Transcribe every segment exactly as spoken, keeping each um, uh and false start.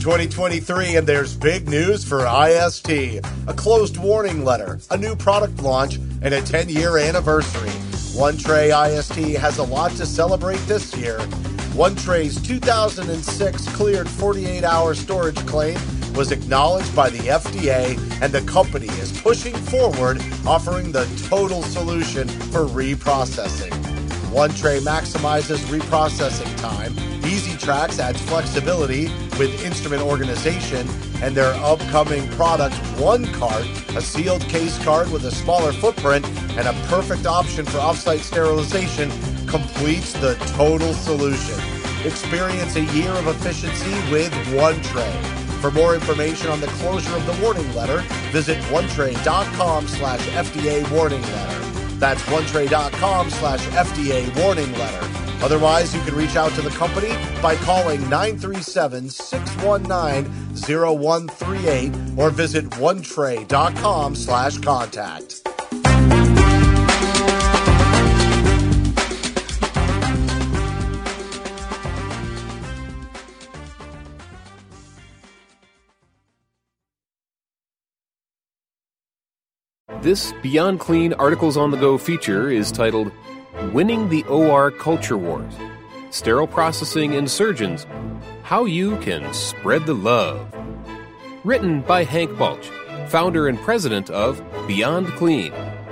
twenty twenty-three, and there's big news for I S T. A closed warning letter, a new product launch, and a ten-year anniversary. OneTray I S T has a lot to celebrate this year. OneTray's two thousand six cleared forty-eight hour storage claim was acknowledged by the F D A, and the company is pushing forward, offering the total solution for reprocessing. OneTray maximizes reprocessing time. EasyTrax adds flexibility with instrument organization, and their upcoming product, OneCart, a sealed case card with a smaller footprint and a perfect option for offsite sterilization, completes the total solution. Experience a year of efficiency with OneTray. For more information on the closure of the warning letter, visit onetray.com slash FDA warning letter. That's onetray.com slash FDA warning letter. Otherwise, you can reach out to the company by calling nine three seven, six one nine, zero one three eight or visit onetray.com slash contact. This Beyond Clean Articles on the Go feature is titled Winning the O R Culture Wars, Sterile Processing and Surgeons, How You Can Spread the Love. Written by Hank Balch, founder and president of Beyond Clean.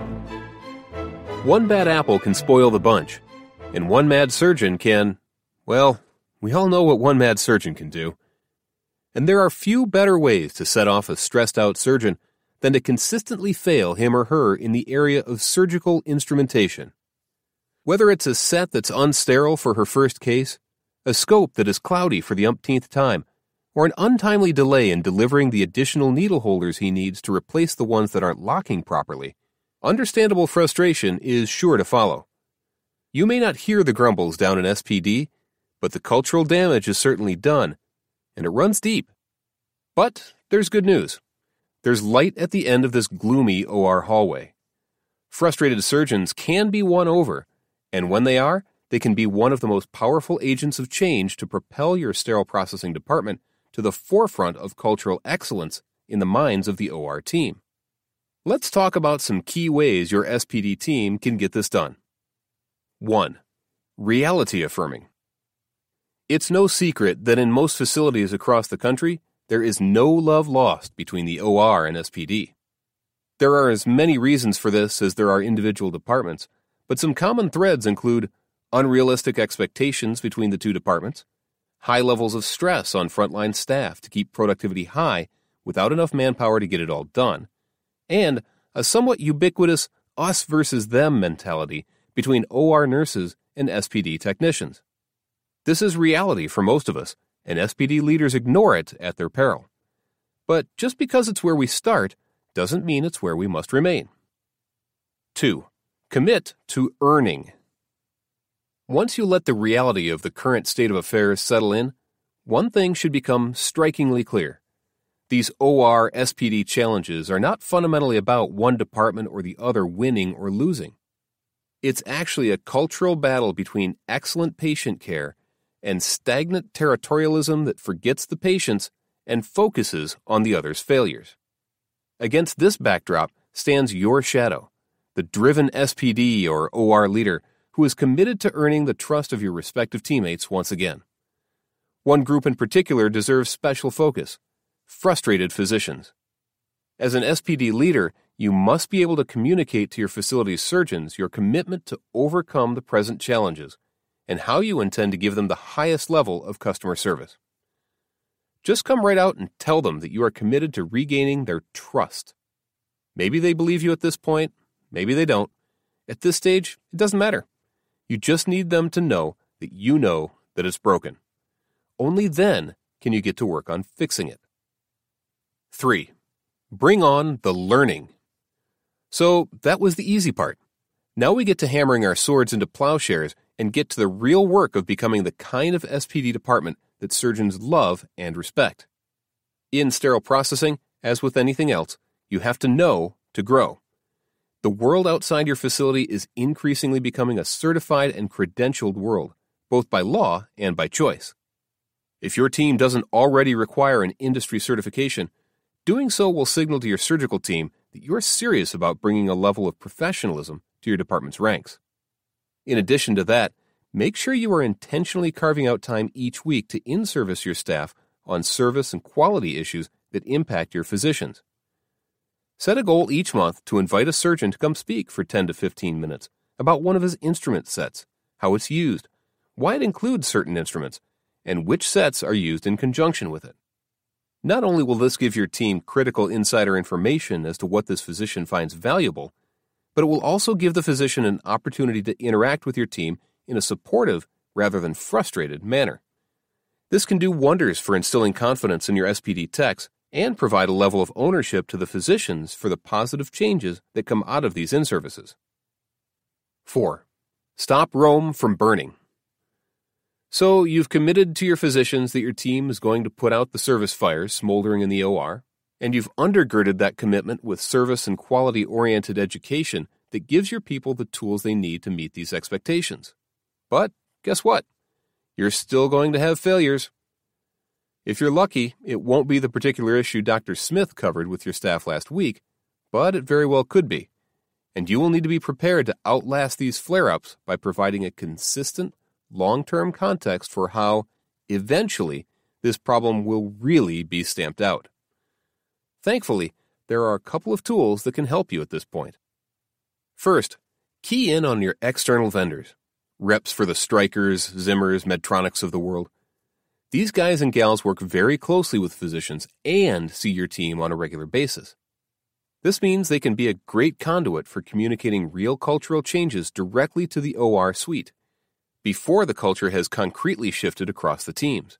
One bad apple can spoil the bunch, and one mad surgeon can, well, we all know what one mad surgeon can do. And there are few better ways to set off a stressed-out surgeon than to consistently fail him or her in the area of surgical instrumentation. Whether it's a set that's unsterile for her first case, a scope that is cloudy for the umpteenth time, or an untimely delay in delivering the additional needle holders he needs to replace the ones that aren't locking properly, understandable frustration is sure to follow. You may not hear the grumbles down in S P D, but the cultural damage is certainly done, and it runs deep. But there's good news. There's light at the end of this gloomy O R hallway. Frustrated surgeons can be won over, and when they are, they can be one of the most powerful agents of change to propel your sterile processing department to the forefront of cultural excellence in the minds of the O R team. Let's talk about some key ways your S P D team can get this done. one. Reality affirming. It's no secret that in most facilities across the country, there is no love lost between the O R and S P D. There are as many reasons for this as there are individual departments, but some common threads include unrealistic expectations between the two departments, high levels of stress on frontline staff to keep productivity high without enough manpower to get it all done, and a somewhat ubiquitous us versus them mentality between O R nurses and S P D technicians. This is reality for most of us, and S P D leaders ignore it at their peril. But just because it's where we start doesn't mean it's where we must remain. two. Commit to earning. Once you let the reality of the current state of affairs settle in, one thing should become strikingly clear. These O R S P D challenges are not fundamentally about one department or the other winning or losing. It's actually a cultural battle between excellent patient care and stagnant territorialism that forgets the patients and focuses on the other's failures. Against this backdrop stands your shadow, the driven S P D or O R leader who is committed to earning the trust of your respective teammates once again. One group in particular deserves special focus: frustrated physicians. As an S P D leader, you must be able to communicate to your facility's surgeons your commitment to overcome the present challenges and how you intend to give them the highest level of customer service. Just come right out and tell them that you are committed to regaining their trust. Maybe they believe you at this point, maybe they don't. At this stage, it doesn't matter. You just need them to know that you know that it's broken. Only then can you get to work on fixing it. three. Bring on the learning. So that was the easy part. Now we get to hammering our swords into plowshares and get to the real work of becoming the kind of S P D department that surgeons love and respect. In sterile processing, as with anything else, you have to know to grow. The world outside your facility is increasingly becoming a certified and credentialed world, both by law and by choice. If your team doesn't already require an industry certification, doing so will signal to your surgical team that you're serious about bringing a level of professionalism to your department's ranks. In addition to that, make sure you are intentionally carving out time each week to in-service your staff on service and quality issues that impact your physicians. Set a goal each month to invite a surgeon to come speak for ten to fifteen minutes about one of his instrument sets, how it's used, why it includes certain instruments, and which sets are used in conjunction with it. Not only will this give your team critical insider information as to what this physician finds valuable, but it will also give the physician an opportunity to interact with your team in a supportive rather than frustrated manner. This can do wonders for instilling confidence in your S P D techs and provide a level of ownership to the physicians for the positive changes that come out of these in-services. four. Stop Rome from burning. So you've committed to your physicians that your team is going to put out the service fires smoldering in the O R, and you've undergirded that commitment with service and quality-oriented education that gives your people the tools they need to meet these expectations. But guess what? You're still going to have failures. If you're lucky, it won't be the particular issue Doctor Smith covered with your staff last week, but it very well could be. And you will need to be prepared to outlast these flare-ups by providing a consistent, long-term context for how, eventually, this problem will really be stamped out. Thankfully, there are a couple of tools that can help you at this point. First, key in on your external vendors, reps for the Strykers, Zimmers, Medtronics of the world. These guys and gals work very closely with physicians and see your team on a regular basis. This means they can be a great conduit for communicating real cultural changes directly to the O R suite, before the culture has concretely shifted across the teams.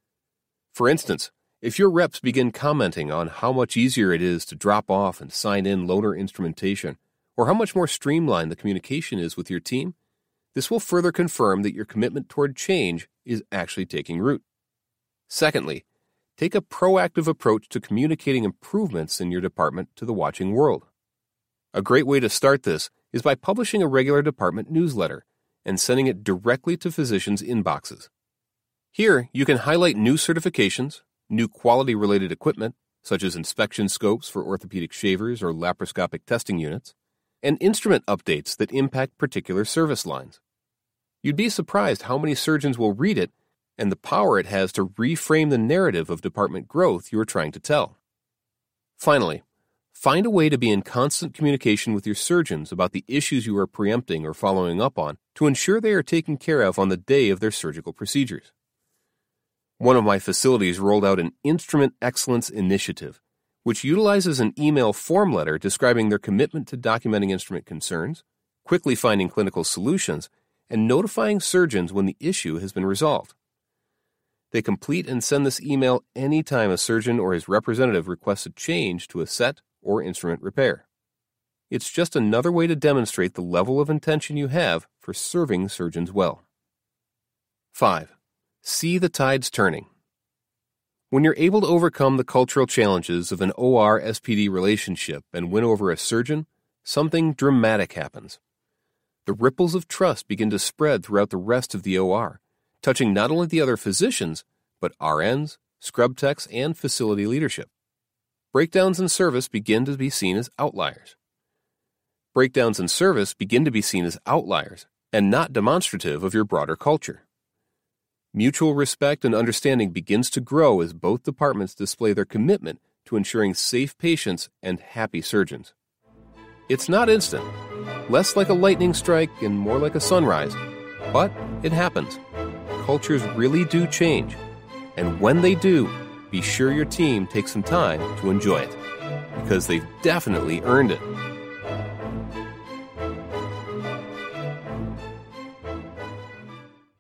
For instance, if your reps begin commenting on how much easier it is to drop off and sign in loaner instrumentation, or how much more streamlined the communication is with your team, this will further confirm that your commitment toward change is actually taking root. Secondly, take a proactive approach to communicating improvements in your department to the watching world. A great way to start this is by publishing a regular department newsletter and sending it directly to physicians' inboxes. Here, you can highlight new certifications, new quality-related equipment, such as inspection scopes for orthopedic shavers or laparoscopic testing units, and instrument updates that impact particular service lines. You'd be surprised how many surgeons will read it and the power it has to reframe the narrative of department growth you are trying to tell. Finally, find a way to be in constant communication with your surgeons about the issues you are preempting or following up on to ensure they are taken care of on the day of their surgical procedures. One of my facilities rolled out an Instrument Excellence Initiative, which utilizes an email form letter describing their commitment to documenting instrument concerns, quickly finding clinical solutions, and notifying surgeons when the issue has been resolved. They complete and send this email anytime a surgeon or his representative requests a change to a set or instrument repair. It's just another way to demonstrate the level of intention you have for serving surgeons well. five. See the tides turning. When you're able to overcome the cultural challenges of an O R S P D relationship and win over a surgeon, something dramatic happens. The ripples of trust begin to spread throughout the rest of the O R, touching not only the other physicians, but R Ns, scrub techs, and facility leadership. Breakdowns in service begin to be seen as outliers. Breakdowns in service begin to be seen as outliers and not demonstrative of your broader culture. Mutual respect and understanding begins to grow as both departments display their commitment to ensuring safe patients and happy surgeons. It's not instant, less like a lightning strike and more like a sunrise, but it happens. Cultures really do change, and when they do, be sure your team takes some time to enjoy it, because they've definitely earned it.